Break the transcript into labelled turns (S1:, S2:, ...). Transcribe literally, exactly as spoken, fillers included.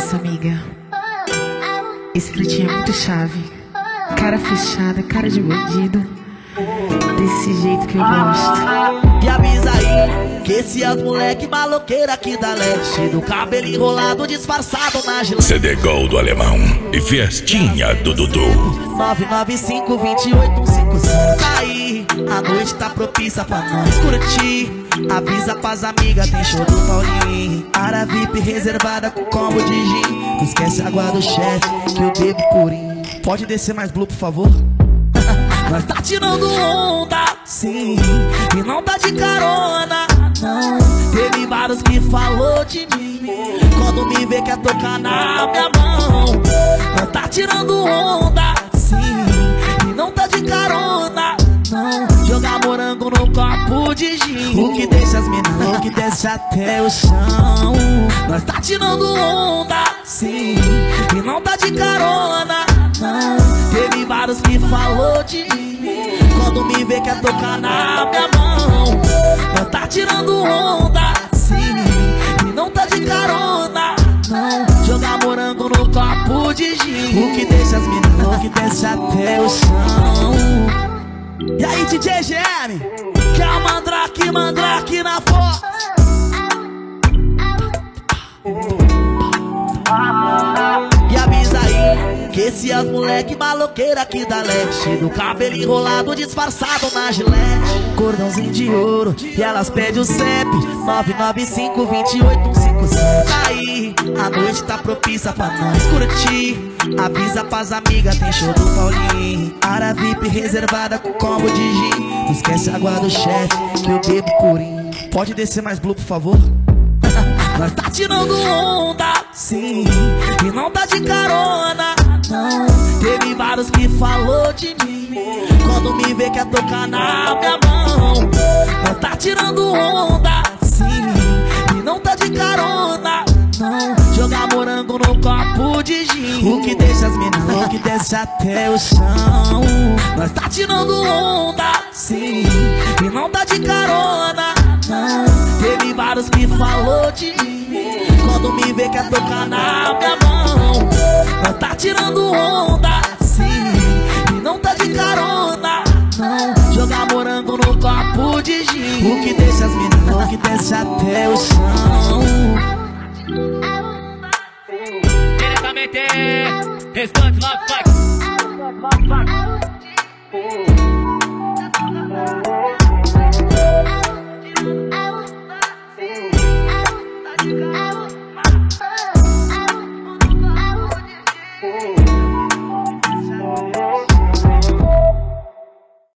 S1: Nossa amiga, esse pretinho é muito chave. Cara fechada, cara de bandido, desse jeito que eu gosto.
S2: E avisa aí que esse é os moleque maloqueiro aqui da leste, do cabelo enrolado disfarçado na gilete.
S3: C D Gol do Alemão e Festinha do Dudu.
S2: nove nove cinco, dois oito, um cinco cinco. Tá aí, a noite tá propícia pra nós curtir. Avisa pras amigas, tem show do Paulinho. Área V I P reservada com combo de gin. Não esquece a água do chefe, que eu bebo purinho. Pode descer mais blue, por favor? Nós tá tirando onda, sim, e não tá de carona, não. Teve vários que falou de mim, quando me vê quer tocar na minha mão. Nós tá tirando onda, sim, e não tá de carona, não. Jogar morango no copo de gin, o que deixa as minas loucas, que desce até o chão. Nós tá tirando onda, sim, e não tá de carona, não. Teve vários que falou de mim, quando me vê quer tocar na minha mão. Nós tá tirando onda, sim, e não tá de carona, não. Jogar morango no copo de gin, o que deixa as minas loucas, que desce até o chão. E aí, D J G M, que é o Mandrake, Mandrake na voz. E avisa aí que esse é os moleque maloqueiro aqui da leste, do cabelo enrolado disfarçado na gilete. Cordãozinho de ouro e elas pedem o C E P nove nove cinco, dois oito, um cinco cinco. Tá aí, a noite tá propícia pra nós curtir. Avisa pras amigas, tem show do Paulinho. Área V I P reservada com combo de gin. Não esquece a água do chefe, que eu bebo purinho. Pode descer mais blue, por favor? Nós tá tirando onda, sim, e não tá de carona, não. Teve vários que falou de mim, quando me vê quer tocar na minha mão. Nós tá tirando onda, sim, e não tá de carona, não. Jogar morango no copo de gin, o que deixa as minas loucas, que desce até o chão. Nós tá tirando onda, sim, e não tá de carona, não. Teve vários que falou de mim, quando me vê quer tocar na minha mão. Nós tá tirando onda, sim, e não tá de carona, não. Jogar morango no copo de gin, o que deixa as minas loucas, que desce até o chão.
S4: Diretamente, restante Love Fight.